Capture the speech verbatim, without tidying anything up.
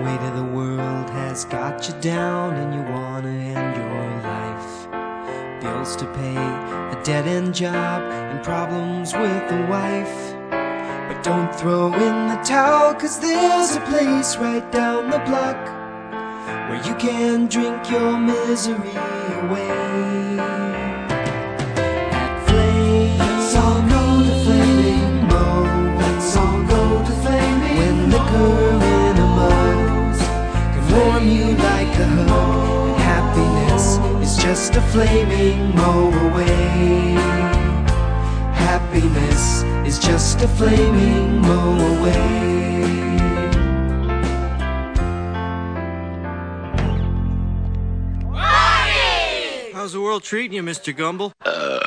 weight of the world has got you down and you wanna end your life. Bills to pay, a dead-end job, and problems with the wife. But don't throw in the towel, 'cause there's a place right down the block where you can drink your misery away. At Flame, let's all go to Flaming Mo. Let's all go to Flaming Mo. When liquor in a mug can warm you like a hug, and happiness is just a flaming mo away. Happiness is just a flaming mo away. How's the world treating you, Mister Gumble? Uh...